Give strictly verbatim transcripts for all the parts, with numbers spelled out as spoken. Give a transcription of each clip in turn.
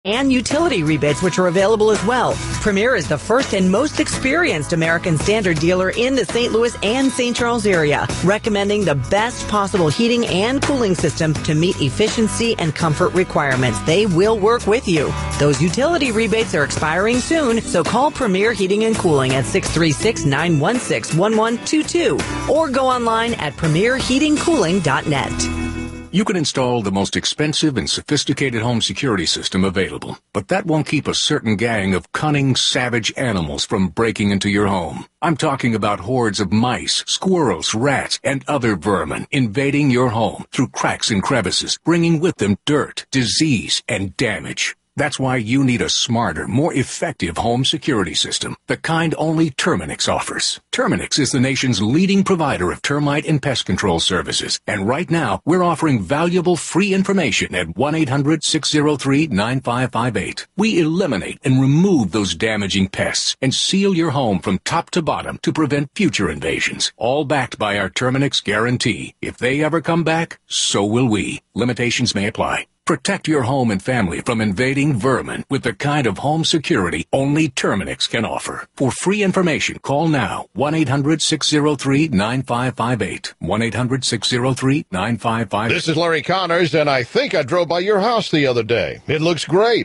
and utility rebates, which are available as well. Premier is the first and most experienced American Standard dealer in the Saint Louis and Saint Charles area, recommending the best possible heating and cooling system to meet efficiency and comfort requirements. They will work with you. Those utility rebates are expiring soon, so call Premier Heating and Cooling at six three six, nine one six, one one two two or go online at premier heating cooling dot net. You can install the most expensive and sophisticated home security system available, but that won't keep a certain gang of cunning, savage animals from breaking into your home. I'm talking about hordes of mice, squirrels, rats, and other vermin invading your home through cracks and crevices, bringing with them dirt, disease, and damage. That's why you need a smarter, more effective home security system, the kind only Terminix offers. Terminix is the nation's leading provider of termite and pest control services, and right now we're offering valuable free information at one eight hundred, six oh three, nine five five eight. We eliminate and remove those damaging pests and seal your home from top to bottom to prevent future invasions, all backed by our Terminix guarantee. If they ever come back, so will we. Limitations may apply. Protect your home and family from invading vermin with the kind of home security only Terminix can offer. For free information, call now, one eight hundred, six oh three, nine five five eight. one eight hundred, six oh three, nine five five eight. This is Larry Connors, and I think I drove by your house the other day. It looks great,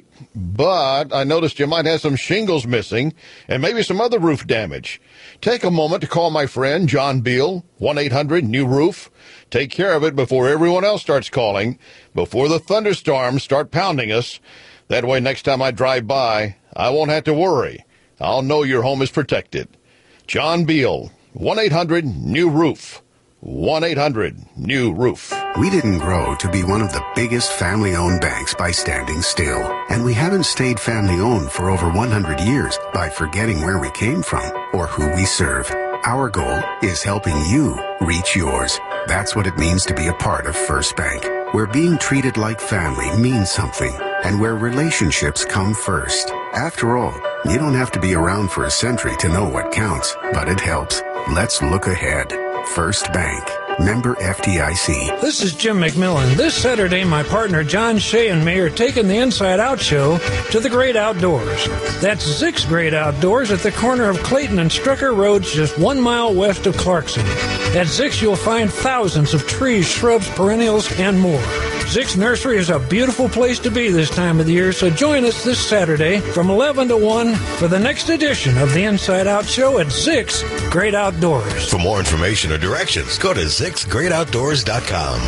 but I noticed you might have some shingles missing and maybe some other roof damage. Take a moment to call my friend John Beal, one eight hundred, new roof. Take care of it before everyone else starts calling, before the thunderstorms start pounding us. That way, next time I drive by, I won't have to worry. I'll know your home is protected. John Beal, one eight hundred, new roof. one eight hundred, new roof. We didn't grow to be one of the biggest family-owned banks by standing still. And we haven't stayed family-owned for over one hundred years by forgetting where we came from or who we serve. Our goal is helping you reach yours. That's what it means to be a part of First Bank, where being treated like family means something, and where relationships come first. After all, you don't have to be around for a century to know what counts, but it helps. Let's look ahead. First Bank. Member F D I C. This is Jim McMillan. This Saturday, my partner John Shea and me are taking the Inside Out Show to the Great Outdoors. That's Zick's Great Outdoors at the corner of Clayton and Strucker Roads, just one mile west of Clarkson. At Zick's, you'll find thousands of trees, shrubs, perennials, and more. Zick's Nursery is a beautiful place to be this time of the year, so join us this Saturday from eleven to one for the next edition of the Inside Out Show at Zick's Great Outdoors. For more information or directions, go to zicks great outdoors dot com.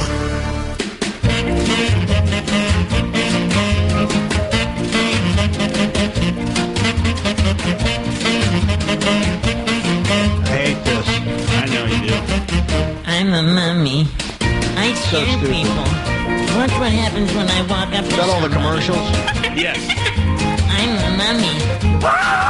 I hate this. I know you do. I'm a mummy. I So scare stupid. people. Watch what happens when I walk up to Is that all the somebody. commercials? Yes. I'm a mummy.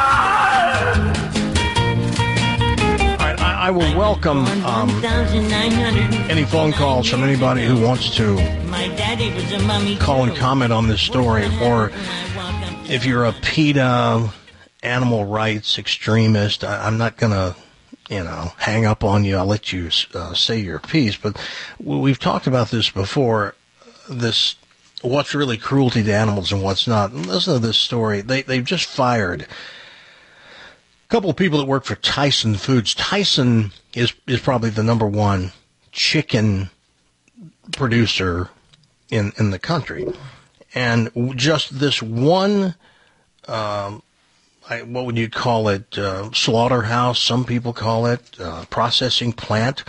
All right, I, I will welcome um, one thousand nine hundred any phone calls from anybody who wants to My daddy was a mummy call and too. comment on this story, or When I walk up to if you're a PETA animal rights extremist, I, I'm not going to, you know, hang up on you. I'll let you uh, say your piece. But w- we've talked about this before, this what's really cruelty to animals and what's not. And listen to this story. They, they've just fired a couple of people that work for Tyson Foods. Tyson is, is probably the number one chicken producer in, in the country. And just this one, um, I, what would you call it, uh, slaughterhouse, some people call it, uh, processing plant,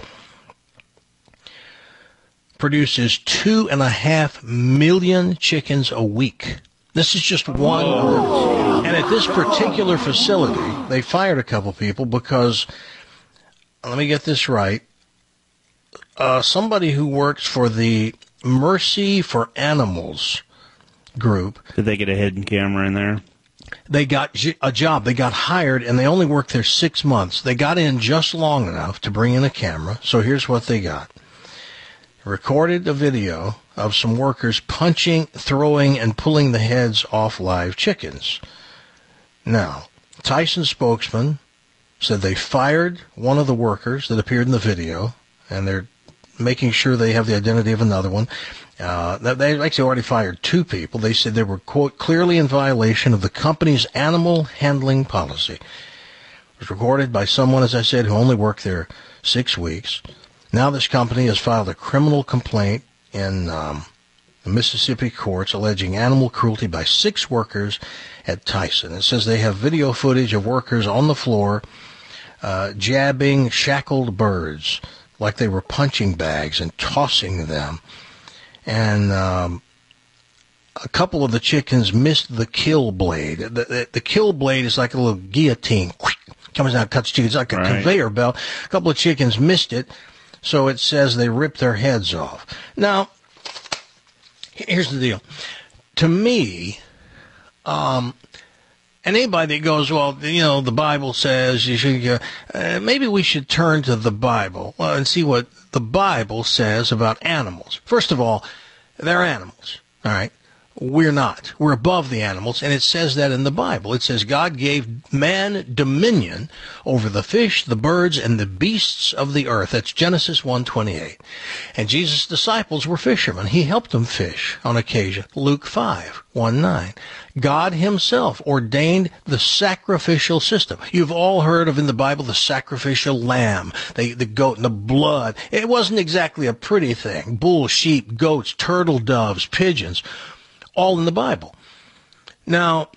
produces two and a half million chickens a week. This is just one. And at this particular facility, they fired a couple people because, let me get this right, uh, somebody who works for the Mercy for Animals group. Did they get a hidden camera in there? They got j- a job. They got hired, and they only worked there six months. They got in just long enough to bring in a camera. So here's what they got. Recorded a video of some workers punching, throwing, and pulling the heads off live chickens. Now, Tyson spokesman said they fired one of the workers that appeared in the video, and they're making sure they have the identity of another one. Uh, they actually already fired two people. They said they were, quote, clearly in violation of the company's animal handling policy. It was recorded by someone, as I said, who only worked there six weeks. Now this company has filed a criminal complaint in um, the Mississippi courts alleging animal cruelty by six workers at Tyson. It says they have video footage of workers on the floor uh, jabbing shackled birds like they were punching bags and tossing them. And um, a couple of the chickens missed the kill blade. The, the, the kill blade is like a little guillotine. Comes out, cuts chickens. It's like a right. conveyor belt. A couple of chickens missed it, so it says they ripped their heads off. Now, here's the deal. To me, um, and anybody that goes, well, you know, the Bible says you should, uh, uh, maybe we should turn to the Bible uh, and see what the Bible says about animals. First of all, they're animals, all right? We're not. We're above the animals, and it says that in the Bible. It says God gave man dominion over the fish, the birds, and the beasts of the earth. That's Genesis one twenty-eight. And Jesus' disciples were fishermen. He helped them fish on occasion. Luke five one nine. God himself ordained the sacrificial system. You've all heard of in the Bible the sacrificial lamb, the, the goat, and the blood. It wasn't exactly a pretty thing. Bulls, sheep, goats, turtle doves, pigeons, all in the Bible. Now,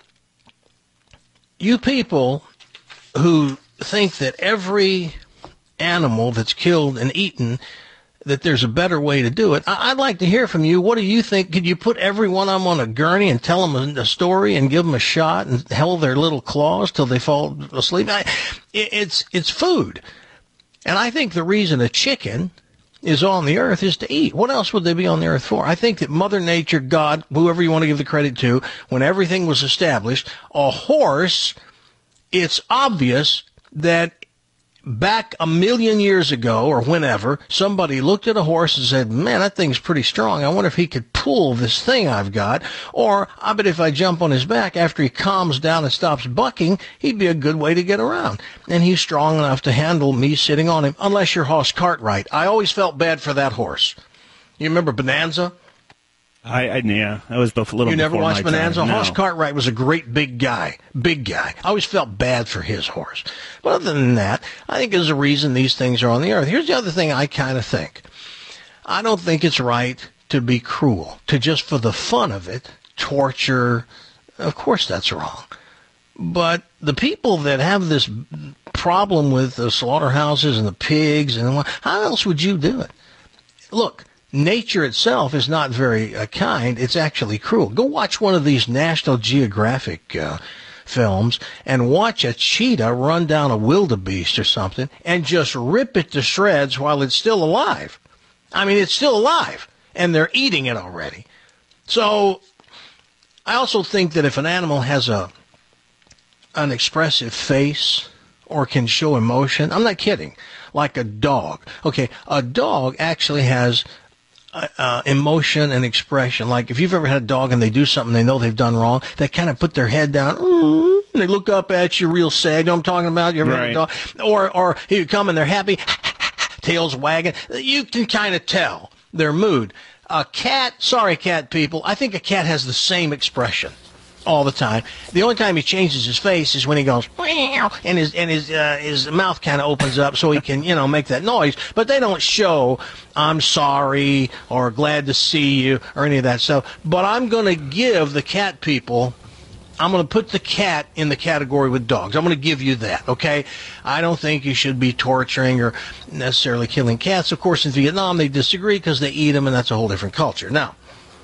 you people who think that every animal that's killed and eaten, that there's a better way to do it. I'd like to hear from you. What do you think? Could you put every one of them on a gurney and tell them a story and give them a shot and held their little claws till they fall asleep? I, it's, it's food. And I think the reason a chicken is on the earth is to eat. What else would they be on the earth for? I think that Mother Nature, God, whoever you want to give the credit to, when everything was established, a horse, it's obvious that back a million years ago or whenever, somebody looked at a horse and said, man, that thing's pretty strong. I wonder if he could pull this thing I've got. Or I bet if I jump on his back after he calms down and stops bucking, he'd be a good way to get around. And he's strong enough to handle me sitting on him, unless you're Hoss Cartwright. I always felt bad for that horse. You remember Bonanza? I, I yeah, that was before, a little. You never before watched my Bonanza? time. No. Hoss Cartwright was a great big guy, big guy. I always felt bad for his horse. But other than that, I think there's a reason these things are on the earth. Here's the other thing I kind of think. I don't think it's right to be cruel, to just for the fun of it, torture. Of course that's wrong. But the people that have this problem with the slaughterhouses and the pigs, and how else would you do it? Look. Nature itself is not very uh, kind. It's actually cruel. Go watch one of these National Geographic uh, films and watch a cheetah run down a wildebeest or something and just rip it to shreds while it's still alive. I mean, it's still alive, and they're eating it already. So I also think that if an animal has a an expressive face or can show emotion, I'm not kidding, like a dog. Okay, a dog actually has Uh, emotion and expression. Like if you've ever had a dog and they do something they know they've done wrong, they kind of put their head down and they look up at you real sad. You know what I'm talking about? You ever right. had a dog? Or, or you come and they're happy, tails wagging. You can kind of tell their mood. A cat, sorry cat people, I think a cat has the same expression all the time. The only time he changes his face is when he goes meow, and his and his uh, his mouth kind of opens up so he can, you know, make that noise. But they don't show I'm sorry or glad to see you or any of that stuff. But I'm going to give the cat people, I'm going to put the cat in the category with dogs. I'm going to give you that, okay? I don't think you should be torturing or necessarily killing cats. Of course, in Vietnam they disagree because they eat them, and that's a whole different culture. Now,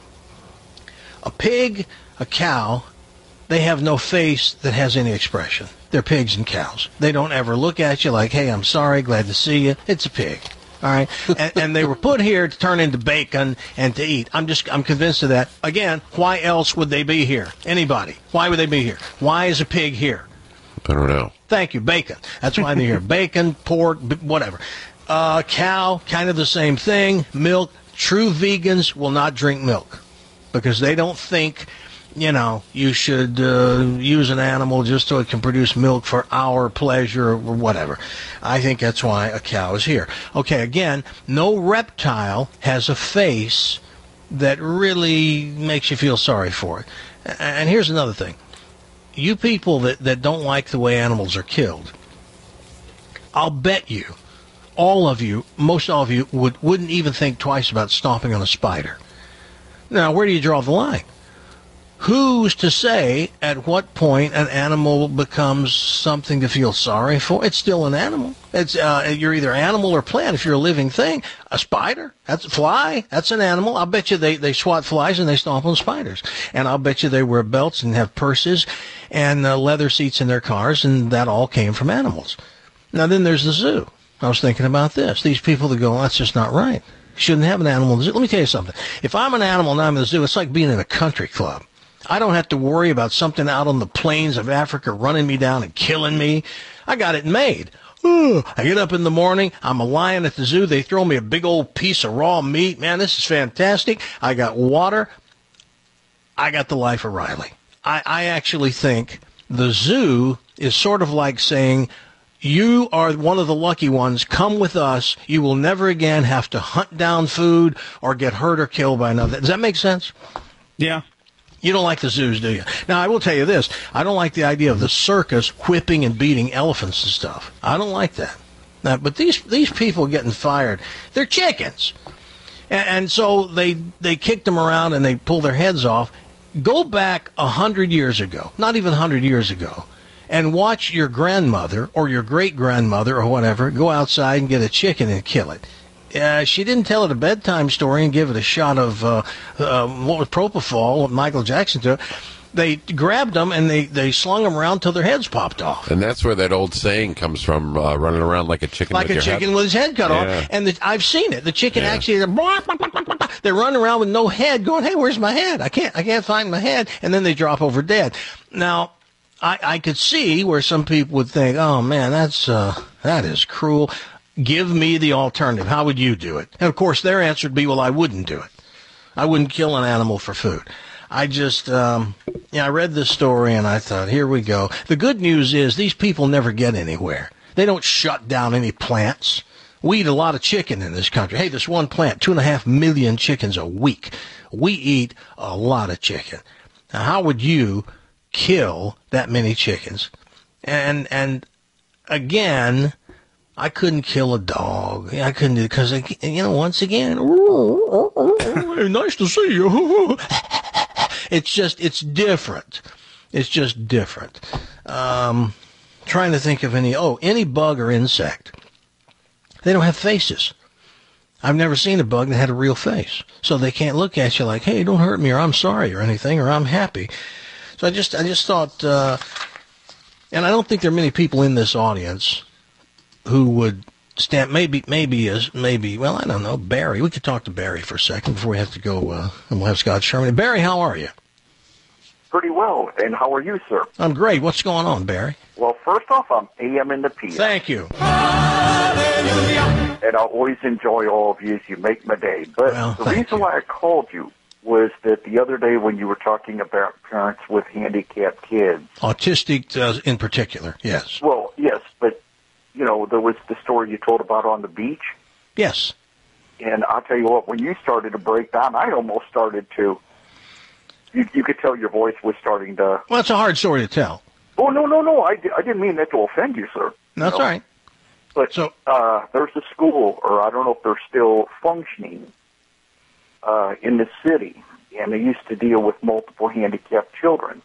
a pig, a cow, they have no face that has any expression. They're pigs and cows. They don't ever look at you like, hey, I'm sorry, glad to see you. It's a pig. All right? and, and they were put here to turn into bacon and to eat. I'm just, I'm convinced of that. Again, why else would they be here? Anybody. Why would they be here? Why is a pig here? I don't know. Thank you. Bacon. That's why they're here. Bacon, pork, whatever. Uh, cow, kind of the same thing. Milk. True vegans will not drink milk because they don't think, you know, you should uh, use an animal just so it can produce milk for our pleasure or whatever. I think that's why a cow is here. Okay, again, no reptile has a face that really makes you feel sorry for it. And here's another thing. You people that, that don't like the way animals are killed, I'll bet you, all of you, most all of you, would, wouldn't even think twice about stomping on a spider. Now, where do you draw the line? Who's to say at what point an animal becomes something to feel sorry for? It's still an animal. It's uh, you're either animal or plant. If you're a living thing, a spider, that's a fly, that's an animal. I'll bet you they, they swat flies and they stomp on spiders. And I'll bet you they wear belts and have purses and uh, leather seats in their cars, and that all came from animals. Now, then there's the zoo. I was thinking about this. These people that go, that's just not right. You shouldn't have an animal in the zoo. Let me tell you something. If I'm an animal and I'm in the zoo, it's like being in a country club. I don't have to worry about something out on the plains of Africa running me down and killing me. I got it made. Ooh, I get up in the morning. I'm a lion at the zoo. They throw me a big old piece of raw meat. Man, this is fantastic. I got water. I got the life of Riley. I, I actually think the zoo is sort of like saying, you are one of the lucky ones. Come with us. You will never again have to hunt down food or get hurt or killed by another. Does that make sense? Yeah. You don't like the zoos, do you? Now, I will tell you this. I don't like the idea of the circus whipping and beating elephants and stuff. I don't like that. Now, but these these people getting fired, they're chickens. And, and so they they kicked them around and they pulled their heads off. Go back a hundred years ago, not even a hundred years ago, and watch your grandmother or your great-grandmother or whatever go outside and get a chicken and kill it. Uh, she didn't tell it a bedtime story and give it a shot of, uh, uh, what was propofol, what Michael Jackson did. They grabbed them and they, they slung them around till their heads popped off. And that's where that old saying comes from, uh, running around like a chicken like with a your chicken head. with his head cut Yeah. off. And the, I've seen it. The chicken Yeah. actually, they're running around with no head going, hey, where's my head? I can't, I can't find my head. And then they drop over dead. Now, I, I could see where some people would think, oh man, that's, uh, that is cruel. Give me the alternative. How would you do it? And, of course, their answer would be, well, I wouldn't do it. I wouldn't kill an animal for food. I just, um, yeah, I read this story and I thought, here we go. The good news is these people never get anywhere. They don't shut down any plants. We eat a lot of chicken in this country. Hey, this one plant, two and a half million chickens a week. We eat a lot of chicken. Now, how would you kill that many chickens? And, and again, I couldn't kill a dog. I couldn't do it because, you know, once again, nice to see you. It's just, it's different. It's just different. Um, trying to think of any, oh, any bug or insect. They don't have faces. I've never seen a bug that had a real face. So they can't look at you like, hey, don't hurt me, or I'm sorry, or anything, or I'm happy. So I just, I just thought, uh, and I don't think there are many people in this audience who would stand, maybe, maybe, as maybe, well, I don't know, Barry. We could talk to Barry for a second before we have to go, uh, and we'll have Scott Sherman. Barry, how are you? Pretty well, and how are you, sir? I'm great. What's going on, Barry? Well, first off, I'm A M in the P M. Thank you. Hallelujah. And I always enjoy all of you as you make my day. But Well, the thank reason you. why I called you was that the other day when you were talking about parents with handicapped kids. Autistic uh, in particular, yes. Well, yes, but, you know, there was the story you told about on the beach. Yes. And I'll tell you what, when you started to break down, I almost started to, you, you could tell your voice was starting to. Well, it's a hard story to tell. Oh, no, no, no, I, di- I didn't mean that to offend you, sir. That's you know? all right. But So- uh, there's a school, or I don't know if they're still functioning, uh, in the city, and they used to deal with multiple handicapped children.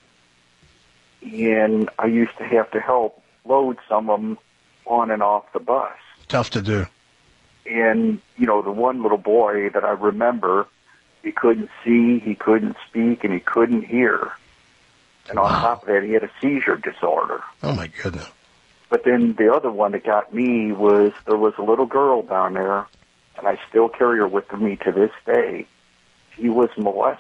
And I used to have to help load some of them on and off the bus. Tough to do. And, you know, the one little boy that I remember, he couldn't see, he couldn't speak, and he couldn't hear. And on Wow. top of that, he had a seizure disorder. Oh, my goodness. But then the other one that got me was there was a little girl down there, and I still carry her with me to this day. She was molested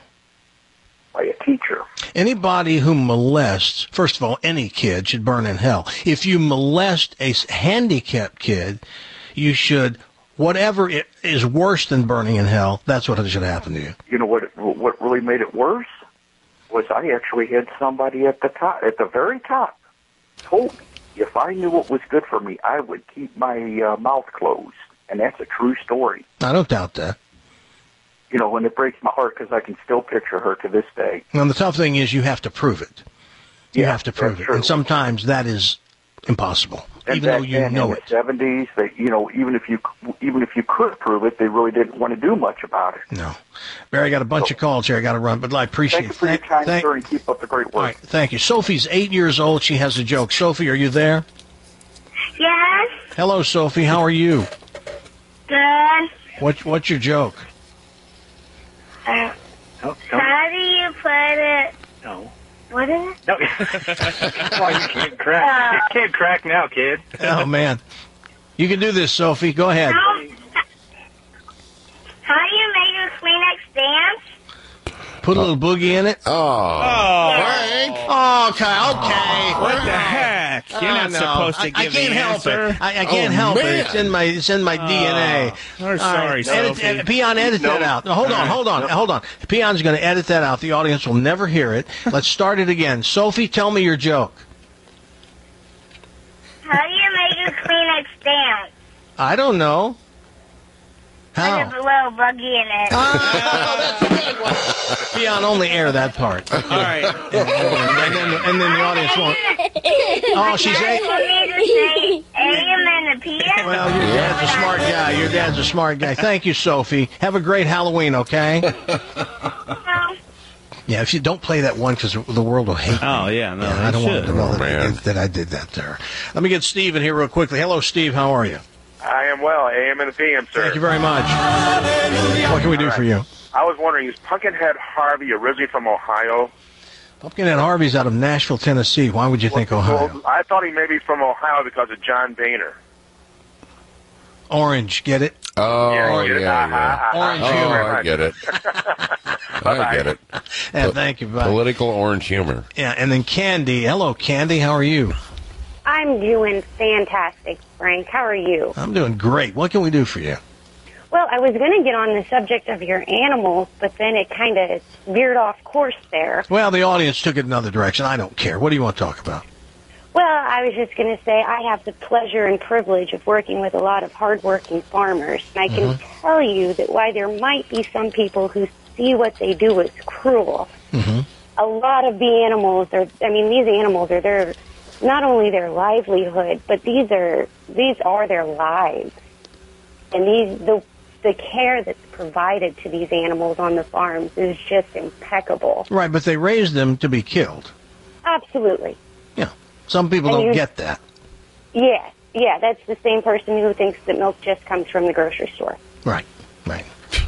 by a teacher. Anybody who molests, first of all, any kid should burn in hell. If you molest a s- handicapped kid, you should, whatever it is worse than burning in hell, that's what should happen to you. You know what? What really made it worse was I actually had somebody at the top, at the very top, told me if I knew what was good for me, I would keep my uh, mouth closed, and that's a true story. I don't doubt that. you know, and it breaks my heart because I can still picture her to this day. And the tough thing is you have to prove it. You Yeah, have to prove that's it. true. And sometimes that is impossible, And even though back you then, know in it. the seventies, they, you know, even if you even if you could prove it, they really didn't want to do much about it. No. Barry, I got a bunch of calls here. I got to run, but I appreciate Thank you it. for your Thank- time, thank- sir, and keep up the great work. All right, thank you. Sophie's eight years old. She has a joke. Sophie, are you there? Yes. Hello, Sophie. How are you? Good. What, what's your joke? Uh, No, how do you put it? no. What is it? No. Oh, you can't crack. You can't crack now, kid. Oh, man. You can do this, Sophie. Go ahead. How, how do you make a Kleenex dance? Put a little boogie in it. Oh. Frank. Oh, okay, okay. What the heck? You're Oh, not no. supposed to I, give I can't the help answer. it. I, I can't Oh, help it. man. It's in my it's in my D N A. Oh, we're All sorry, right. Edit, Sophie. edit, Peon, edit that out. No, hold on, hold on, hold on. Peon's going to edit that out. The audience will never hear it. Let's start it again. Sophie, tell me your joke. How do you make a Kleenex dance? I don't know. Put How? a little buggy in it. Peon, only air that part. All right. And then, and then the audience won't. Oh, she's You eight. want me to say A M and a P M? Well, your dad's a smart guy. Your dad's a smart guy. Thank you, Sophie. Have a great Halloween, okay? No. Yeah, if you don't play that one, because the world will hate me. Oh, yeah, no, I don't they want should. to know Oh, that, I man. did, that I did that to her. Let me get Steve in here real quickly. Hello, Steve. How are you? I am well. A M and the P M, sir. Thank you very much. What can we do All right. for you? I was wondering, is Pumpkinhead Harvey originally from Ohio? Pumpkinhead Harvey's out of Nashville, Tennessee. Why would you think Ohio? Well, I thought he may be from Ohio because of John Boehner. Orange, get it? Oh, Yeah, yeah, get it? yeah. Orange Uh-huh. humor. Oh, I get it. I get it. Yeah, thank you. Bye. Political orange humor. Yeah, and then Candy. Hello, Candy. How are you? I'm doing fantastic, Frank. How are you? I'm doing great. What can we do for you? Well, I was going to get on the subject of your animals, but then it kind of veered off course there. Well, the audience took it another direction. I don't care. What do you want to talk about? Well, I was just going to say I have the pleasure and privilege of working with a lot of hardworking farmers, and I can Mhm. tell you that while there might be some people who see what they do as cruel, Mm-hmm. a lot of the animals are, I mean, these animals are their, not only their livelihood, but these are, these are their lives. And these, the, the care that's provided to these animals on the farms is just impeccable. Right, but they raised them to be killed. Absolutely. Yeah. Some people And don't you- get that. Yeah, yeah, that's the same person who thinks that milk just comes from the grocery store. Right, right.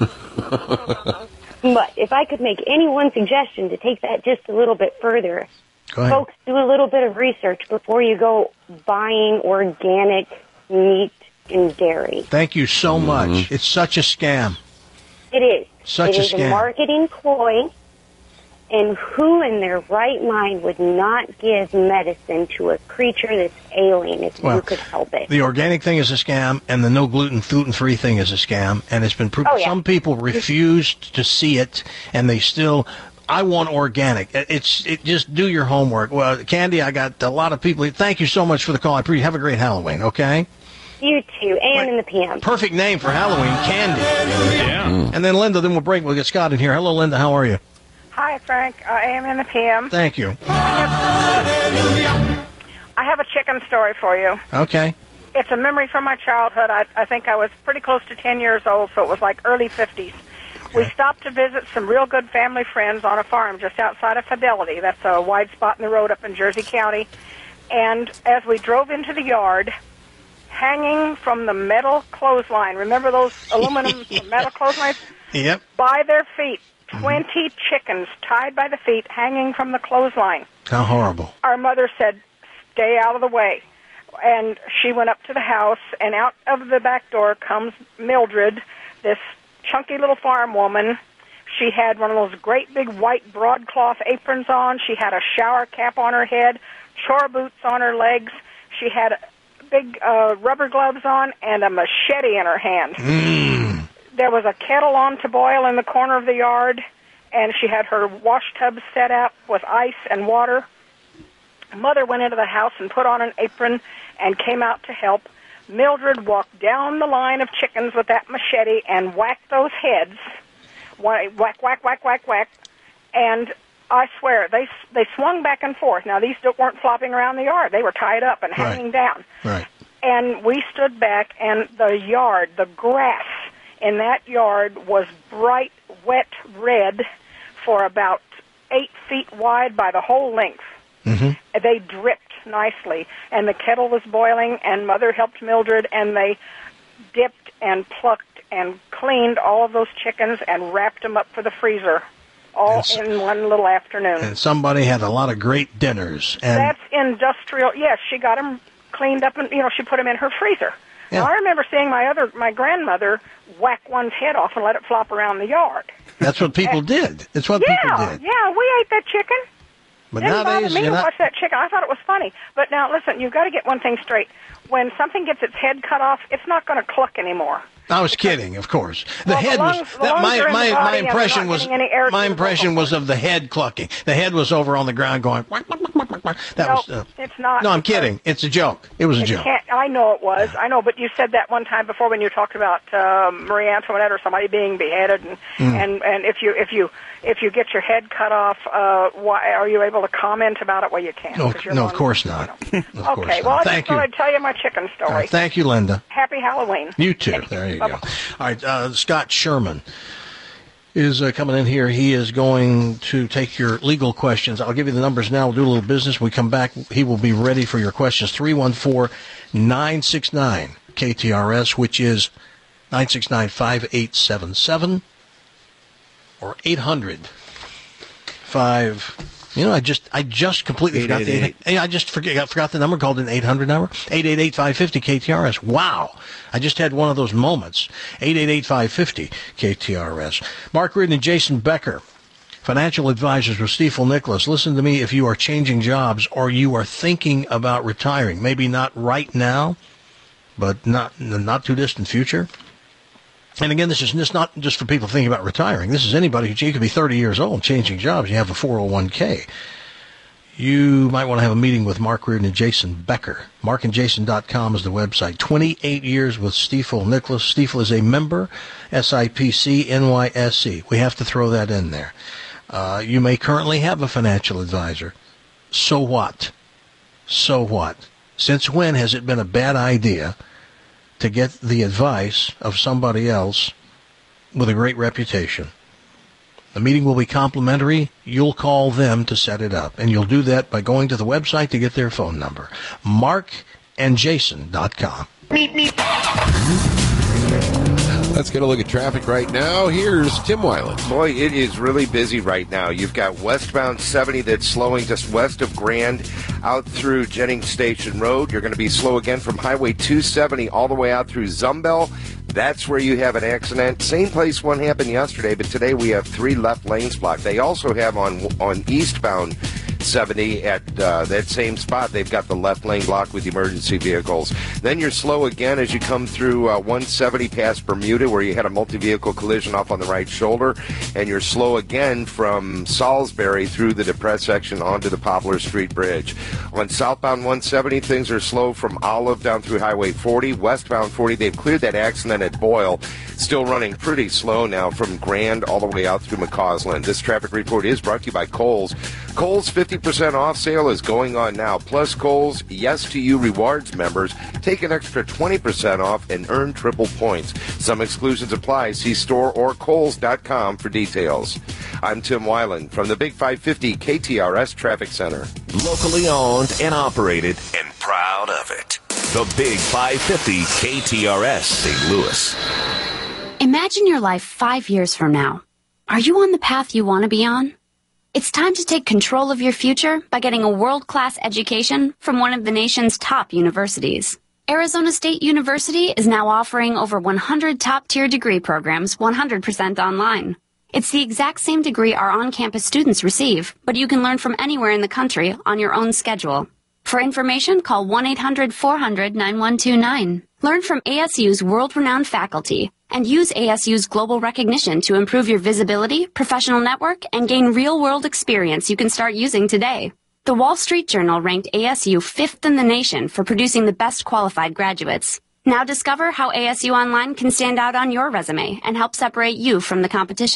But if I could make any one suggestion to take that just a little bit further, Go ahead. folks, do a little bit of research before you go buying organic meat and dairy. Thank you so much. It's such a scam. It is. Such it a is scam. a marketing ploy, and who in their right mind would not give medicine to a creature that's ailing if Well, you could help it? The organic thing is a scam, and the no gluten, gluten free thing is a scam, and it's been proven. Oh, yeah. Some people refused to see it, and they still. I want organic. It- It's it. Just do your homework. Well, Candy, I got a lot of people. Thank you so much for the call. I appreciate. Have a great Halloween. Okay. You too, and in the P M. Perfect name for Halloween, Candy. Yeah. And then Linda. Then we'll break. We'll get Scott in here. Hello, Linda. How are you? Hi, Frank. Uh, A M in the P M. Thank you. I have a chicken story for you. Okay. It's a memory from my childhood. I, I think I was pretty close to ten years old, so it was like early fifties. We stopped to visit some real good family friends on a farm just outside of Fidelity. That's a wide spot in the road up in Jersey County. And as we drove into the yard, hanging from the metal clothesline, remember those aluminum metal clotheslines? Yep. By their feet, twenty chickens tied by the feet hanging from the clothesline. How horrible. Our mother said, stay out of the way. And she went up to the house, and out of the back door comes Mildred, this chunky little farm woman. She had one of those great big white broadcloth aprons on. She had a shower cap on her head, chore boots on her legs. She had big uh, rubber gloves on and a machete in her hand. Mm. There was a kettle on to boil in the corner of the yard, and she had her wash tub set up with ice and water. Mother went into the house and put on an apron and came out to help. Mildred walked down the line of chickens with that machete and whacked those heads whack, whack, whack, whack, whack, and I swear they they swung back and forth. Now these weren't flopping around the yard; they were tied up and hanging Right. down. Right. And we stood back, and the yard, the grass in that yard was bright, wet red for about eight feet wide by the whole length. Mm-hmm. They dripped nicely, and the kettle was boiling, and Mother helped Mildred, and they dipped and plucked and cleaned all of those chickens and wrapped them up for the freezer, all And s- in one little afternoon. And somebody had a lot of great dinners. And That's industrial. Yes, she got them cleaned up, and you know she put them in her freezer. Yeah. Now, I remember seeing my other my grandmother whack one's head off and let it flop around the yard. that's what people did. It's what yeah, people did. yeah, we ate that chicken. But Didn't nowadays, bother me you're to not- watch that chicken. I thought it was funny. But now, listen, you've got to get one thing straight. When something gets its head cut off, it's not going to cluck anymore. I was kidding, of course. The Well, the head lungs- was the that lungs my are in my the my body and they're impression not was getting any air my to the impression was of the head clucking. The head was over on the ground going. Whack, whack, whack, whack, whack. That no, was. Uh, it's not. no, I'm kidding. It's a joke. It was a It joke. can't, I know it was. I know, but you said that one time before when you talked about uh, Marie Antoinette or somebody being beheaded, and Mm. and and if you if you if you get your head cut off, uh, why are you able to comment about it? Well, you can't. No, 'cause you're no, on- of course not. Of course Okay, not. well, I Thank just you. thought I'd tell you my chicken story. All right, thank you, Linda. Happy Halloween. You too. There you go. All right, uh, Scott Sherman is uh, coming in here. He is going to take your legal questions. I'll give you the numbers now. We'll do a little business. When we come back, he will be ready for your questions. three one four, nine six nine, K T R S, which is nine six nine, five eight seven seven, or eight hundred, five... You know, I just I just completely forgot the eight eight eight. Hey, I just forget, I forgot the number, called an eight hundred number. eight eight eight, five five zero, K T R S. Wow. I just had one of those moments. eight eight eight, five five zero, K T R S. Mark Reardon and Jason Becker, financial advisors with Stifel Nicholas. Listen to me if you are changing jobs or you are thinking about retiring. Maybe not right now, but not in the not too distant future. And again, this is just not just for people thinking about retiring. This is anybody who you could be thirty years old, changing jobs. You have a four oh one k. You might want to have a meeting with Mark Reardon and Jason Becker. mark and jason dot com is the website. twenty-eight years with Stifel Nicholas. Stifel is a member, S I P C N Y S E. We have to throw that in there. Uh, you may currently have a financial advisor. So what? So what? Since when has it been a bad idea to get the advice of somebody else with a great reputation? The meeting will be complimentary. You'll call them to set it up, and you'll do that by going to the website to get their phone number. mark and jason dot com. Let's get a look at traffic right now. Here's Tim Weiland. Boy, it is really busy right now. You've got westbound seventy that's slowing just west of Grand out through Jennings Station Road. You're going to be slow again from Highway two seventy all the way out through Zumbel. That's where you have an accident. Same place one happened yesterday, but today we have three left lanes blocked. They also have on on eastbound seventy at uh, that same spot. They've got the left lane blocked with emergency vehicles. Then you're slow again as you come through uh, one seventy past Bermuda, where you had a multi-vehicle collision off on the right shoulder, and you're slow again from Salisbury through the depressed section onto the Poplar Street Bridge. On southbound one seventy, things are slow from Olive down through Highway forty. Westbound forty, they've cleared that accident at Boyle. Still running pretty slow now from Grand all the way out through McCausland. This traffic report is brought to you by Kohl's. Kohl's fifty percent off sale is going on now. Plus, Kohl's Yes to You Rewards members take an extra twenty percent off and earn triple points. Some exclusions apply. See store or Kohls dot com for details. I'm Tim Weiland from the Big five fifty K T R S Traffic Center. Locally owned and operated and proud of it. The Big five fifty K T R S Saint Louis. Imagine your life five years from now. Are you on the path you want to be on? It's time to take control of your future by getting a world-class education from one of the nation's top universities. Arizona State University is now offering over one hundred top-tier degree programs one hundred percent online. It's the exact same degree our on-campus students receive, but you can learn from anywhere in the country on your own schedule. For information, call one eight hundred four hundred nine one two nine. Learn from A S U's world-renowned faculty and use A S U's global recognition to improve your visibility, professional network, and gain real-world experience you can start using today. The Wall Street Journal ranked A S U fifth in the nation for producing the best qualified graduates. Now discover how A S U Online can stand out on your resume and help separate you from the competition.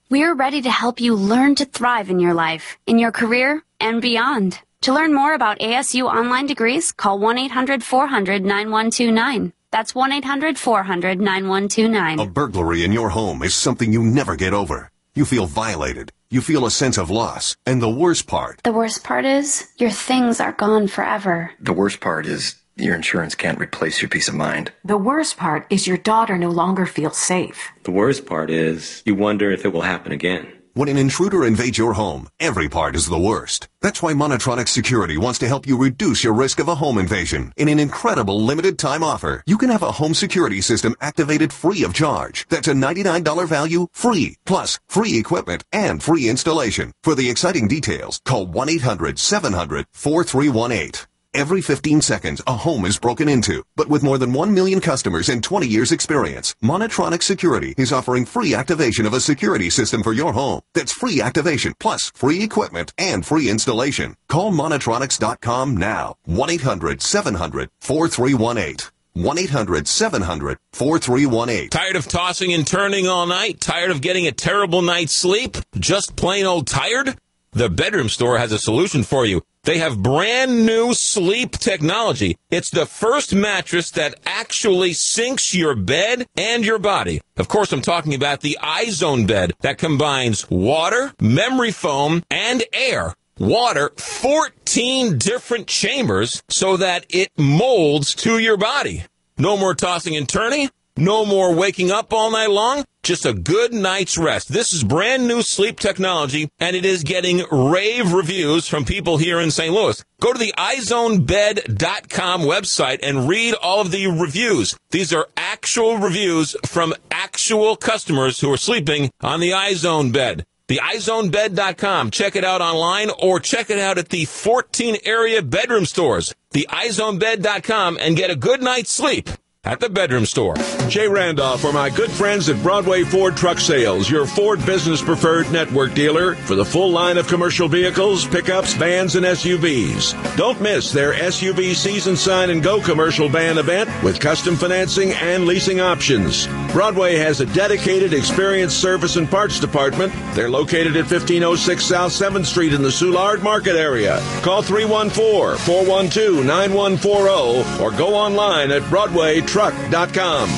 We're ready to help you learn to thrive in your life, in your career, and beyond. To learn more about A S U online degrees, call one eight hundred four hundred nine one two nine. That's one eight hundred four hundred nine one two nine. A burglary in your home is something you never get over. You feel violated. You feel a sense of loss. And the worst part... The worst part is, your things are gone forever. The worst part is, your insurance can't replace your peace of mind. The worst part is your daughter no longer feels safe. The worst part is, you wonder if it will happen again. When an intruder invades your home, every part is the worst. That's why Monotronic Security wants to help you reduce your risk of a home invasion. In an incredible limited time offer, you can have a home security system activated free of charge. That's a ninety-nine dollars value, free, plus free equipment and free installation. For the exciting details, call one eight hundred seven hundred four three one eight. Every fifteen seconds, a home is broken into. But with more than one million customers and twenty years experience, Monotronic Security is offering free activation of a security system for your home. That's free activation, plus free equipment and free installation. Call Monotronics dot com now. one eight hundred seven hundred four three one eight. one eight hundred seven hundred four three one eight. Tired of tossing and turning all night? Tired of getting a terrible night's sleep? Just plain old tired? The Bedroom Store has a solution for you. They have brand new sleep technology. It's the first mattress that actually syncs your bed and your body. Of course, I'm talking about the iZone bed that combines water, memory foam, and air. Water, fourteen different chambers so that it molds to your body. No more tossing and turning. No more waking up all night long. Just a good night's rest. This is brand new sleep technology, and it is getting rave reviews from people here in Saint Louis. Go to the i zone bed dot com website and read all of the reviews. These are actual reviews from actual customers who are sleeping on the iZone bed. The i zone bed dot com. Check it out online or check it out at the fourteen area bedroom stores. The i zone bed dot com and get a good night's sleep at the Bedroom Store. Jay Randolph for my good friends at Broadway Ford Truck Sales, your Ford Business Preferred Network dealer for the full line of commercial vehicles, pickups, vans, and S U Vs. Don't miss their S U V Season Sign and Go commercial van event with custom financing and leasing options. Broadway has a dedicated, experienced service and parts department. They're located at fifteen oh six South seventh Street in the Soulard Market area. Call three one four, four one two, nine one four zero or go online at Broadway Truck dot com.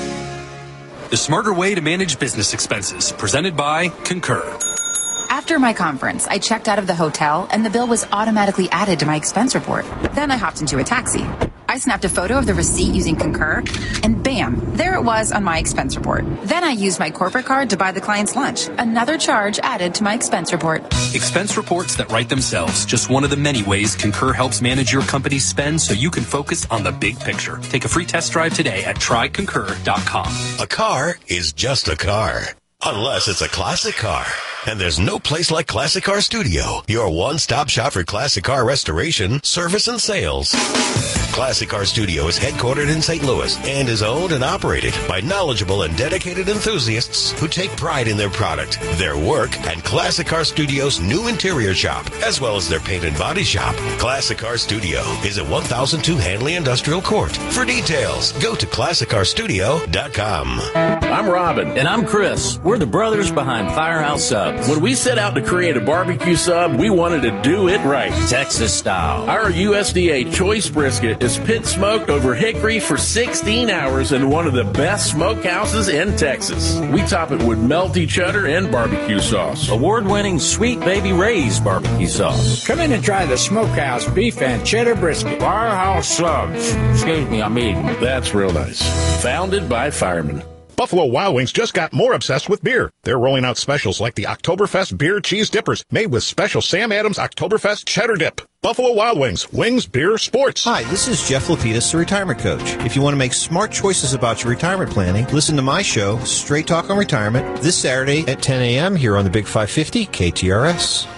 The smarter way to manage business expenses, presented by Concur. After my conference, I checked out of the hotel and the bill was automatically added to my expense report. Then I hopped into a taxi. I snapped a photo of the receipt using Concur, and bam, there it was on my expense report. Then I used my corporate card to buy the client's lunch. Another charge added to my expense report. Expense reports that write themselves. Just one of the many ways Concur helps manage your company's spend so you can focus on the big picture. Take a free test drive today at try concur dot com. A car is just a car. Unless it's a classic car. And there's no place like Classic Car Studio, your one-stop shop for classic car restoration, service, and sales. Classic Car Studio is headquartered in Saint Louis and is owned and operated by knowledgeable and dedicated enthusiasts who take pride in their product, their work, and Classic Car Studio's new interior shop, as well as their paint and body shop. Classic Car Studio is at one thousand two Hanley Industrial Court. For details, go to classic car studio dot com. I'm Robin. And I'm Chris. We're the brothers behind Firehouse Subs. When we set out to create a barbecue sub, we wanted to do it right. Texas style. Our U S D A choice brisket is pit smoked over hickory for sixteen hours in one of the best smokehouses in Texas. We top it with melty cheddar and barbecue sauce. Award-winning Sweet Baby Ray's barbecue sauce. Come in and try the Smokehouse beef and cheddar brisket. Firehouse Subs. Excuse me, I'm eating. That's real nice. Founded by firemen. Buffalo Wild Wings just got more obsessed with beer. They're rolling out specials like the Oktoberfest Beer Cheese Dippers, made with special Sam Adams Oktoberfest Cheddar Dip. Buffalo Wild Wings. Wings, beer, sports. Hi, this is Jeff Lapidus, the Retirement Coach. If you want to make smart choices about your retirement planning, listen to my show, Straight Talk on Retirement, this Saturday at ten a.m. here on the Big five fifty K T R S.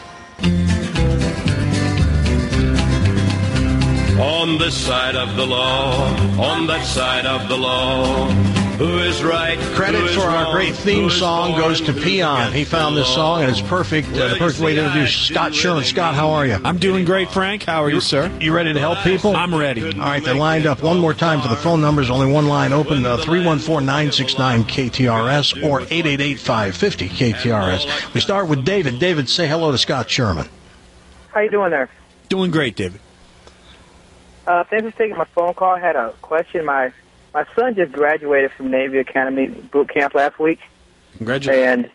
On this side of the law, on that side of the law, Who is right? Credit Who is for our wrong? great theme Who is song born? goes to Who Peon. gets He found the this song, and it's perfect. Uh, the perfect way to introduce Scott Sherman. Scott, how are you? I'm doing great, Frank. How are you, sir? You ready to help people? I'm ready. All right, they're lined up one more time for the phone numbers. Only one line open, uh, three one four, nine six nine, K T R S or eight eight eight, five five zero, K T R S. We start with David. David, say hello to Scott Sherman. How you doing there? Doing great, David. Uh, thanks for taking my phone call. I had a question. My my son just graduated from Navy Academy boot camp last week. Congratulations. And,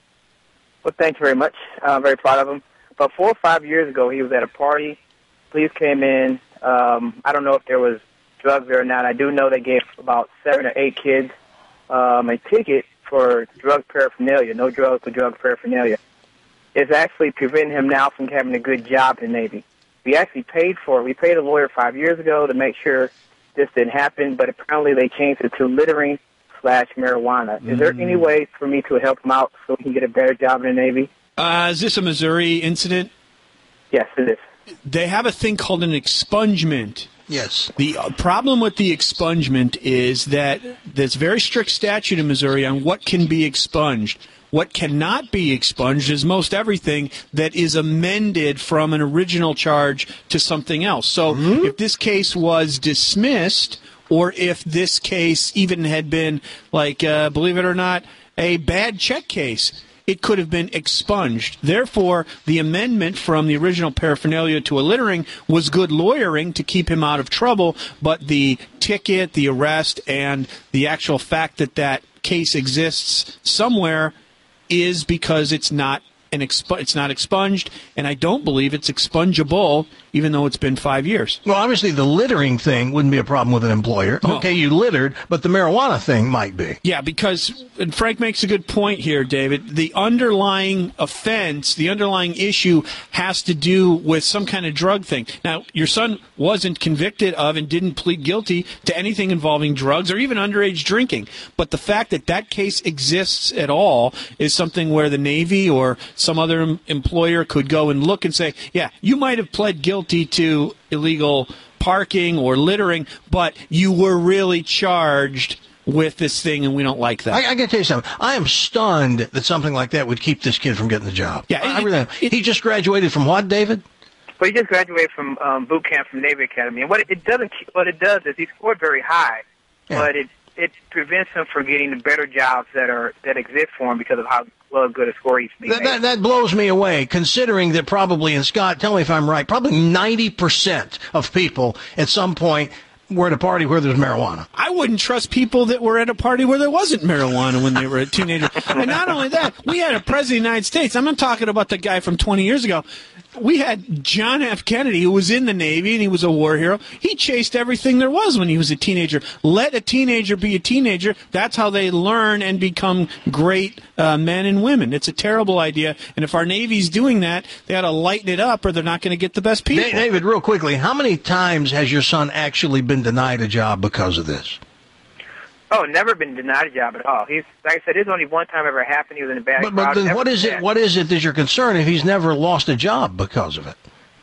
well, thank you very much. I'm very proud of him. About four or five years ago, he was at a party. Police came in. Um, I don't know if there was drugs there or not. I do know they gave about seven or eight kids um, a ticket for drug paraphernalia, no drugs but drug paraphernalia. It's actually preventing him now from having a good job in the Navy. We actually paid for it. We paid a lawyer five years ago to make sure this didn't happen, but apparently they changed it to littering slash marijuana. Is there any way for me to help him out so he can get a better job in the Navy? Uh, is this a Missouri incident? Yes, it is. They have a thing called an expungement. Yes. The uh, problem with the expungement is that there's very strict statute in Missouri on what can be expunged. What cannot be expunged is most everything that is amended from an original charge to something else. So mm-hmm. if this case was dismissed, or if this case even had been, like, uh, believe it or not, a bad check case, it could have been expunged. Therefore, the amendment from the original paraphernalia to a littering was good lawyering to keep him out of trouble, but the ticket, the arrest, and the actual fact that that case exists somewhere is because it's not an expu- it's not expunged, and I don't believe it's expungible, even though it's been five years. Well, obviously the littering thing wouldn't be a problem with an employer. No. Okay, you littered, but the marijuana thing might be. Yeah, because, and Frank makes a good point here, David, the underlying offense, the underlying issue has to do with some kind of drug thing. Now, your son wasn't convicted of and didn't plead guilty to anything involving drugs or even underage drinking, but the fact that that case exists at all is something where the Navy or some other em- employer could go and look and say, yeah, you might have pled guilty to illegal parking or littering, but you were really charged with this thing, and we don't like that. I, I got to tell you something. I am stunned that something like that would keep this kid from getting the job. Yeah, I, I really am. He just graduated from what, David? Well, he just graduated from um, boot camp from Navy Academy, and what it, it doesn't, what it does is he scored very high, Yeah. but it it prevents him from getting the better jobs that are that exist for him because of how well good a score he's made. That, that, that blows me away, considering that probably, and Scott, tell me if I'm right, probably ninety percent of people at some point were at a party where there's marijuana. I wouldn't trust people that were at a party where there wasn't marijuana when they were a teenager. And not only that, we had a president of the United States. I'm not talking about the guy from twenty years ago. We had John F. Kennedy, who was in the Navy, and he was a war hero. He chased everything there was when he was a teenager. Let a teenager be a teenager. That's how they learn and become great uh, men and women. It's a terrible idea. And if our Navy's doing that, they ought to lighten it up, or they're not going to get the best people. Da- David, real quickly, how many times has your son actually been denied a job because of this? Oh, never been denied a job at all. He's like I said, it's only one time ever happened. He was in a bad But, crowd. but then Never what is been it? bad. What is it that's your concern if he's never lost a job because of it?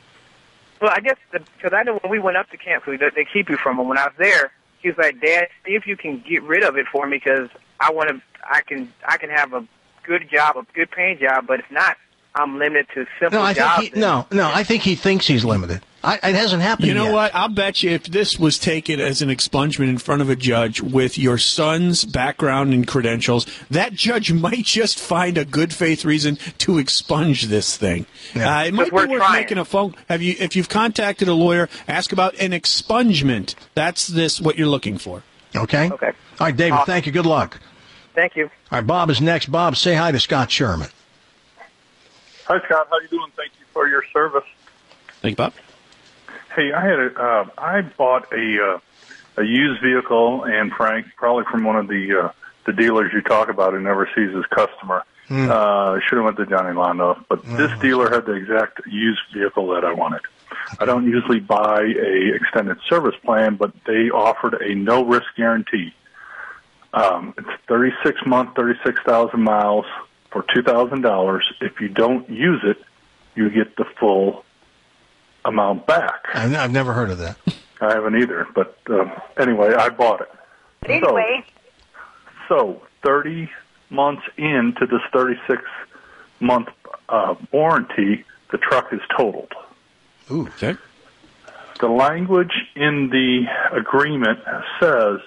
Well, I guess because I know when we went up to camp, 'cause they, they keep you from him. When I was there, he was like, "Dad, see if you can get rid of it for me, because I want to. I can. I can have a good job, a good paying job, but if not, I'm limited to simple No, I jobs." think he, no, no. I think he thinks he's limited. I, it hasn't happened You know yet. what? I'll bet you if this was taken as an expungement in front of a judge with your son's background and credentials, that judge might just find a good faith reason to expunge this thing. Yeah. Uh, it might be we're worth trying. making a phone. Have you? If you've contacted a lawyer, ask about an expungement. That's this what you're looking for. Okay. Okay. All right, David. Awesome. Thank you. Good luck. Thank you. All right, Bob is next. Bob, say hi to Scott Sherman. Hi, Scott. How you doing? Thank you for your service. Thank you, Bob. Hey, I had a, uh, I bought a uh, a used vehicle, and Frank, probably from one of the uh, the dealers you talk about who never sees his customer. Hmm. Uh, should have went to Johnny Londoff, but this dealer had the exact used vehicle that I wanted. I don't usually buy a extended service plan, but they offered a no risk guarantee. Um, it's thirty-six month, thirty-six thousand miles for two thousand dollars. If you don't use it, you get the full amount back. I've, I've never heard of that. I haven't either, but um, anyway, I bought it. Anyway, so, thirty months into this thirty-six month uh, warranty, the truck is totaled. Ooh, okay. The language in the agreement says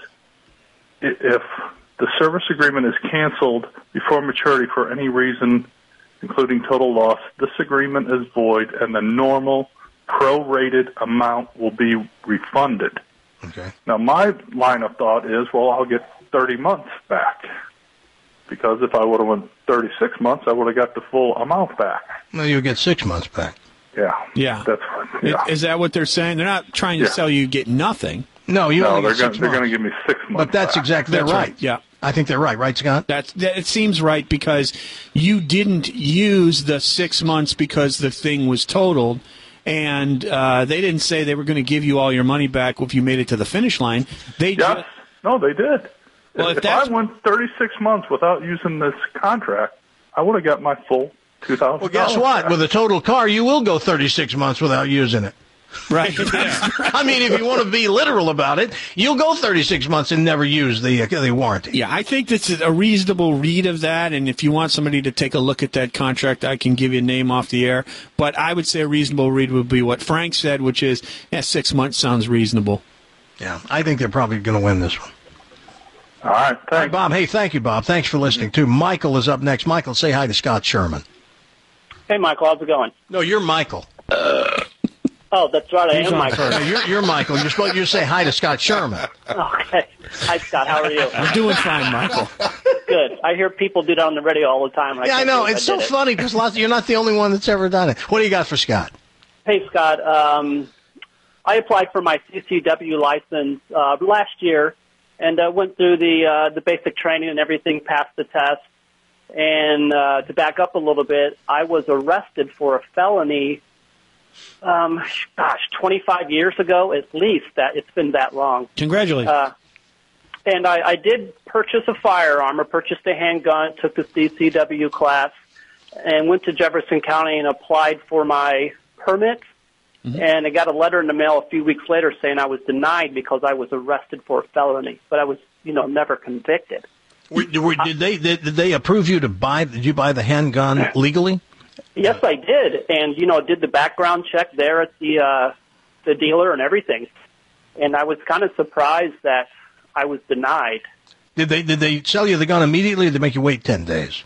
if the service agreement is canceled before maturity for any reason, including total loss, this agreement is void and the normal prorated amount will be refunded. Okay. Now, my line of thought is, well, I'll get thirty months back. Because if I would have went thirty-six months, I would have got the full amount back. No, you'll get six months back. Yeah. Yeah. That's yeah. Is that what they're saying? They're not trying to Yeah. sell you get nothing. No, you no, only they're get six gonna, they're months. going to give me six months. But that's back. exactly That's right. right, yeah. I think they're right, right, Scott? That's that, it seems right because you didn't use the six months because the thing was totaled, and uh, they didn't say they were going to give you all your money back if you made it to the finish line. They Yes. ju- No, they did. Well, if if if I that's- went thirty-six months without using this contract, I would have got my full two thousand dollars. Well, guess what? With a total car, you will go thirty-six months without using it. Right. I mean, if you want to be literal about it, you'll go thirty-six months and never use the uh, the warranty. Yeah, I think that's a reasonable read of that, and if you want somebody to take a look at that contract, I can give you a name off the air. But I would say a reasonable read would be what Frank said, which is, yeah, six months sounds reasonable. Yeah, I think they're probably going to win this one. All right, thanks. All right, Bob. Hey, thank you, Bob. Thanks for listening, too. Michael is up next. Michael, say hi to Scott Sherman. Hey, Michael, how's it going? No, you're Michael. Uh, oh, that's right, I He's am on Michael. first. No, you're, you're Michael. You're supposed to say hi to Scott Sherman. Okay. Hi, Scott. How are you? I'm doing fine, Michael. Good. I hear people do that on the radio all the time. and Yeah, I can't know. believe It's I so did it. funny because lots, you're not the only one that's ever done it. What do you got for Scott? Hey, Scott. Um, I applied for my C C W license uh, last year and uh, went through the uh, the basic training and everything, passed the test. And uh, to back up a little bit, I was arrested for a felony, um, gosh, twenty-five years ago at least. That it's been that long. Congratulations. Uh, and I, I did purchase a firearm, or purchased a handgun, took the C C W class, and went to Jefferson County and applied for my permit. Mm-hmm. And I got a letter in the mail a few weeks later saying I was denied because I was arrested for a felony, but I was, you know, never convicted. Were, were, did they did, did they approve you to buy? Did you buy the handgun legally? Yes, I did, and you know, did the background check there at the uh, the dealer and everything. And I was kind of surprised that I was denied. Did they did they sell you the gun immediately, or did they make you wait ten days?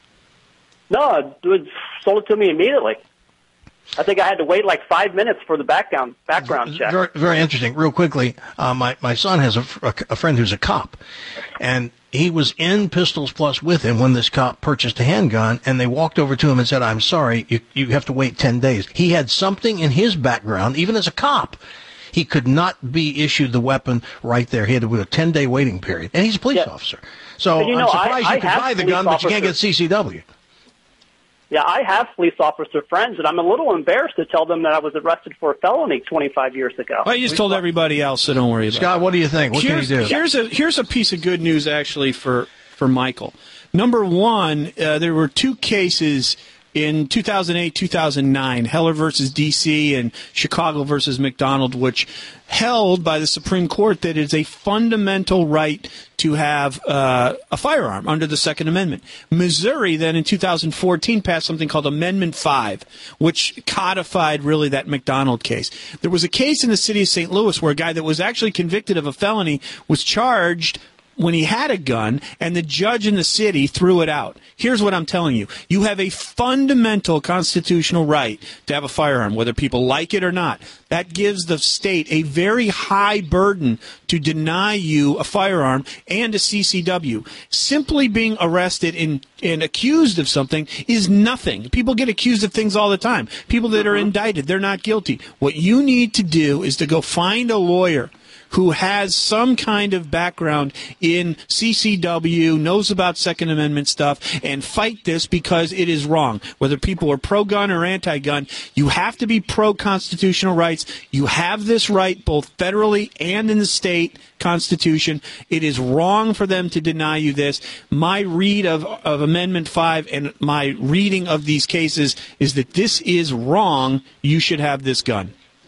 No, it was sold it to me immediately. I think I had to wait like five minutes for the background background check. Very, very interesting. Real quickly, uh, my my son has a, a, a friend who's a cop, and he was in Pistols Plus with him when this cop purchased a handgun, and they walked over to him and said, "I'm sorry, you you have to wait ten days." He had something in his background, even as a cop. He could not be issued the weapon right there. He had to do a ten day waiting period, and he's a police Yeah. officer. So But you I'm know, surprised I- you I could have buy the police gun, but you can't get officers- C C W. Yeah, I have police officer friends, and I'm a little embarrassed to tell them that I was arrested for a felony twenty-five years ago. Well, you just told everybody else, so don't worry about it. Scott, what do you think? What here's, can you do? Here's a here's a piece of good news actually for for Michael. Number one, uh, there were two cases in two thousand eight, two thousand nine, Heller versus D C and Chicago versus McDonald, which held by the Supreme Court that it's a fundamental right to have uh, a firearm under the Second Amendment. Missouri then in two thousand fourteen passed something called Amendment five, which codified really that McDonald case. There was a case in the city of Saint Louis where a guy that was actually convicted of a felony was charged when he had a gun, and the judge in the city threw it out. Here's what I'm telling you. You have a fundamental constitutional right to have a firearm, whether people like it or not. That gives the state a very high burden to deny you a firearm and a C C W. Simply being arrested and, and accused of something is nothing. People get accused of things all the time. People that are indicted, they're not guilty. What you need to do is to go find a lawyer who has some kind of background in C C W, knows about Second Amendment stuff, and fight this because it is wrong. Whether people are pro-gun or anti-gun, you have to be pro-constitutional rights. You have this right both federally and in the state constitution. It is wrong for them to deny you this. My read of, of Amendment five and my reading of these cases is that this is wrong. You should have this gun.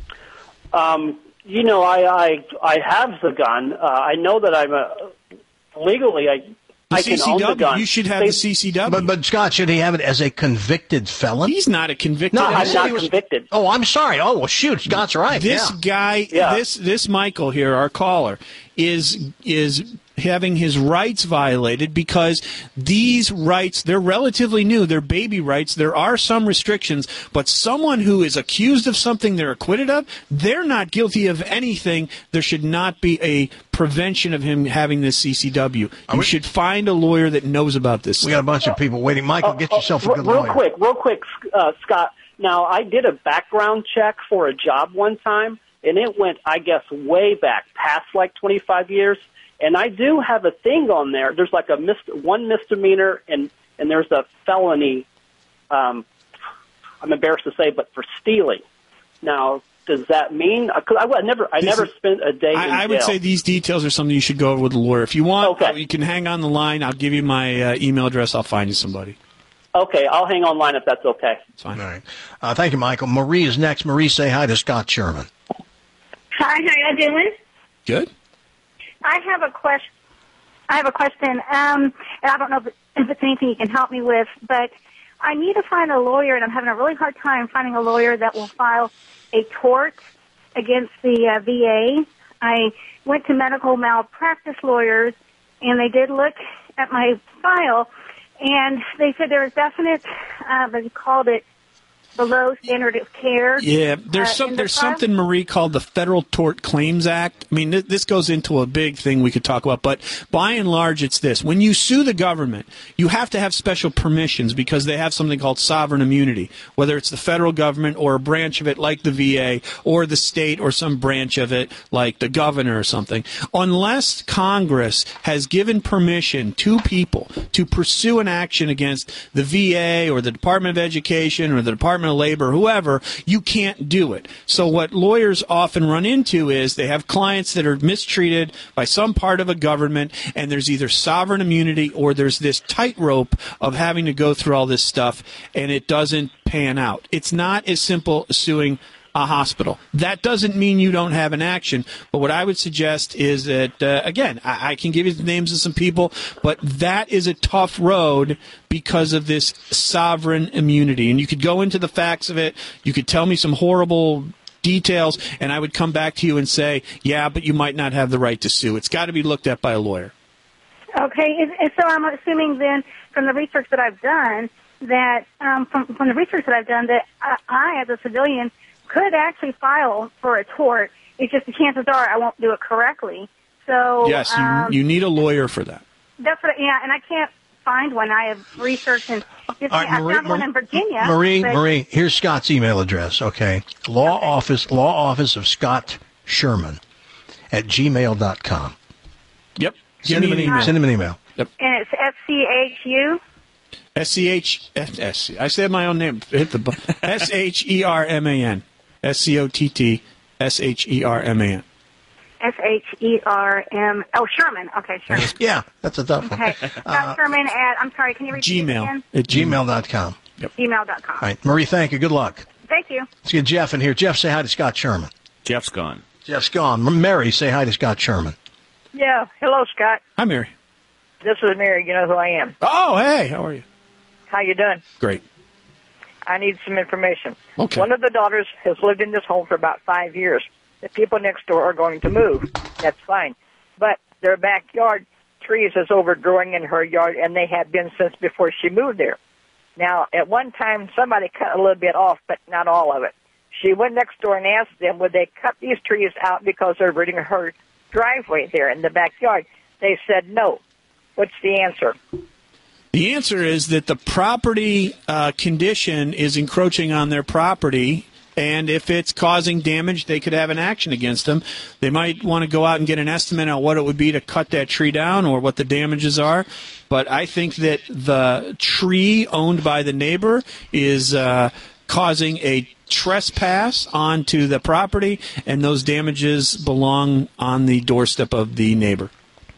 Um, you know, I, I I have the gun. Uh, I know that I'm a, legally I The I can C C W, own the gun. you should have They- the C C W. But, but Scott, should he have it as a convicted felon? He's not a convicted. No, I'm I said not he was- convicted. Oh, I'm sorry. Oh, well, shoot, Scott's right. This yeah. guy, Yeah. this this Michael here, our caller, is is having his rights violated because these rights, they're relatively new. They're baby rights. There are some restrictions, but someone who is accused of something they're acquitted of, they're not guilty of anything. There should not be a prevention of him having this C C W. You should find a lawyer that knows about this. We got a bunch of people waiting. Michael, get yourself a good real lawyer. quick, real quick, uh, Scott. Now, I did a background check for a job one time, and it went, I guess, way back, past like twenty-five years. And I do have a thing on there. There's like a mis- one misdemeanor, and, and there's a felony, um, I'm embarrassed to say, but for stealing. Now, does that mean, because I, I never I This never is- spent a day in I, I would jail. say these details are something you should go over with a lawyer. If you want, Okay. you can hang on the line. I'll give you my uh, email address. I'll find you somebody. Okay, I'll hang online if that's okay. It's fine. All right. Uh, thank you, Michael. Marie is next. Marie, say hi to Scott Sherman. Hi, how you doing? Good. I have a question. I have a question, um, and I don't know if if it's anything you can help me with, but I need to find a lawyer, and I'm having a really hard time finding a lawyer that will file a tort against the uh, V A. I went to medical malpractice lawyers, and they did look at my file, and they said there was definite, uh, they called it below standard of care. Yeah, there's uh, some in the there's file. something, Marie, called the Federal Tort Claims Act. I mean, th- this goes into a big thing we could talk about, but by and large, it's this: when you sue the government, you have to have special permissions because they have something called sovereign immunity, whether it's the federal government or a branch of it, like the V A, or the state or some branch of it, like the governor or something. Unless Congress has given permission to people to pursue an action against the V A or the Department of Education or the Department of Labor, whoever, you can't do it. So what lawyers often run into is they have clients that are mistreated by some part of a government, and there's either sovereign immunity or there's this tightrope of having to go through all this stuff, and it doesn't pan out. It's not as simple as suing a hospital. That doesn't mean you don't have an action, but what I would suggest is that, uh, again, I, I can give you the names of some people, but that is a tough road because of this sovereign immunity. And you could go into the facts of it, you could tell me some horrible details, and I would come back to you and say, yeah, but you might not have the right to sue. It's got to be looked at by a lawyer. Okay, and and so I'm assuming then from the research that I've done that um, from from the research that I've done that I, I as a civilian could actually file for a tort. It's just the chances are I won't do it correctly. So Yes, you, um, you need a lawyer for that. that's what. Yeah, and I can't find one. I have researched and just, All right, I Marie- found one in Virginia. Marie, but- Marie, here's Scott's email address, okay? Law office, law office of Scott Sherman at gmail dot com. Yep. Send him an email. Send him an email. Yep. And it's S C H U. S C H S S. I said my own name. Hit the bu- S H E R M A N. S C O T T S H E R M A N. S H E R M. Oh, Sherman. Okay, Sherman. Yeah, that's a tough one. Okay. Scott Sherman at, I'm sorry, can you repeat it Gmail. again? At gmail dot com. Yep. Gmail dot com. All right, Marie, thank you. Good luck. Thank you. Let's get Jeff in here. Jeff, say hi to Scott Sherman. Jeff's gone. Jeff's gone. Mary, say hi to Scott Sherman. Yeah. Hello, Scott. Hi, Mary. This is Mary. You know who I am. Oh, hey. How are you? How you doing? Great. I need some information. Okay. One of the daughters has lived in this home for about five years. The people next door are going to move. That's fine. But their backyard trees is overgrowing in her yard, and they have been since before she moved there. Now, at one time, somebody cut a little bit off, but not all of it. She went next door and asked them, would they cut these trees out because they're ruining her driveway there in the backyard? They said no. What's the answer? The answer is that the property uh, condition is encroaching on their property, and if it's causing damage, they could have an action against them. They might want to go out and get an estimate on what it would be to cut that tree down or what the damages are. But I think that the tree owned by the neighbor is uh, causing a trespass onto the property, and those damages belong on the doorstep of the neighbor.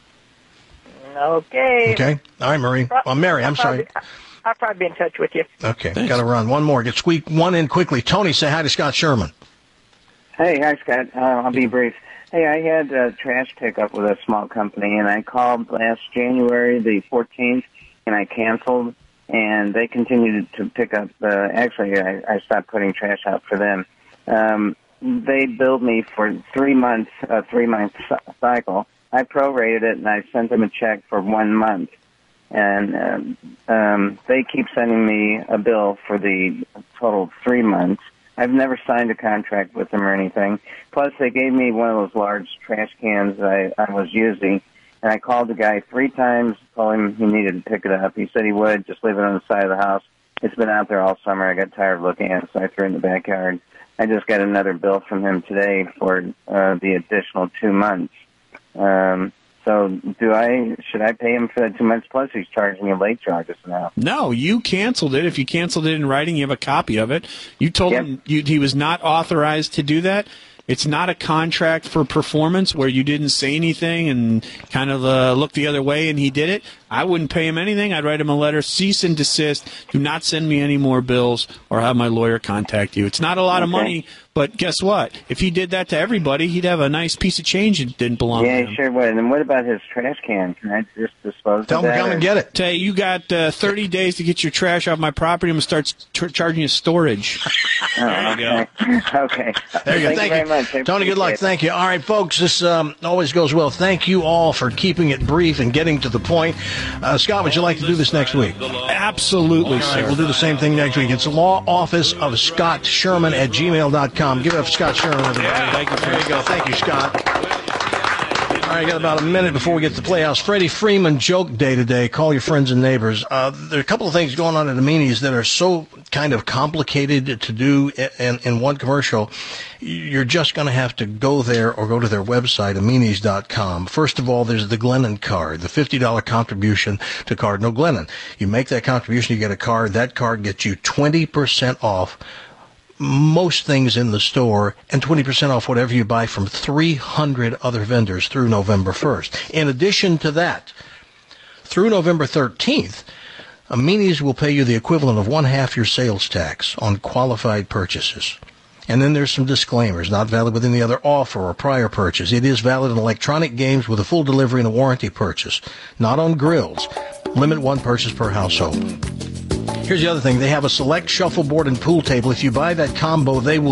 Okay. Okay. All right, Marie. Well, Mary, I'm I'll sorry. probably- I'll probably be in touch with you. Okay. Got to run. One more. Get squeak one in quickly. Tony, say hi to Scott Sherman. Hey, hi, Scott. Uh, I'll be brief. Hey, I had a trash pickup with a small company, and I called last January the fourteenth, and I canceled, and they continued to pick up. Uh, actually, I, I stopped putting trash out for them. Um, they billed me for three months, a three-month cycle. I prorated it, and I sent them a check for one month. And um, um, they keep sending me a bill for the total of three months. I've never signed a contract with them or anything. Plus, they gave me one of those large trash cans that I, I was using, and I called the guy three times, told him he needed to pick it up. He said he would, just leave it on the side of the house. It's been out there all summer. I got tired of looking at it, so I threw it in the backyard. I just got another bill from him today for uh, the additional two months. Um, so do I, should I pay him for the two months plus he's charging me late charges now? No, you canceled it. If you canceled it in writing, you have a copy of it. You told yep. him you, he was not authorized to do that. It's not a contract for performance where you didn't say anything and kind of uh, look the other way and he did it. I wouldn't pay him anything. I'd write him a letter, cease and desist. Do not send me any more bills or have my lawyer contact you. It's not a lot okay. of money, but guess what? If he did that to everybody, he'd have a nice piece of change that didn't belong yeah, to him. Yeah, sure would. And what about his trash can? Can I just dispose Tell of that? him to come or? and get it. Tay, you got uh, thirty days to get your trash off my property. I'm going to start ch- charging you storage. Oh, there you okay. go. Okay. There you go. Thank, Thank you very much. I Tony, good luck. it. Thank you. All right, folks, this um, always goes well. Thank you all for keeping it brief and getting to the point. Uh, Scott, would you like to do this next week? Absolutely, all right, we'll do the same thing next week. It's law office of Scott Sherman at gmail dot com. Give it up for Scott Sherman, everybody. Yeah, thank you. There you go. Thank you, Scott. All right, got about a minute before we get to Playhouse. Freddie Freeman joke day today. Call your friends and neighbors. Uh, there are a couple of things going on at Amini's that are so kind of complicated to do in, in one commercial. You're just going to have to go there or go to their website, aminis dot com. First of all, there's the Glennon card, the fifty dollars contribution to Cardinal Glennon. You make that contribution, you get a card. That card gets you twenty percent off most things in the store and twenty percent off whatever you buy from three hundred other vendors through November first. In addition to that, through November thirteenth, Amini's will pay you the equivalent of one half your sales tax on qualified purchases. And then there's some disclaimers. Not valid with any other offer or prior purchase. It is valid in electronic games with a full delivery and a warranty purchase. Not on grills. Limit one purchase per household. Here's the other thing. They have a select shuffleboard and pool table. If you buy that combo, they will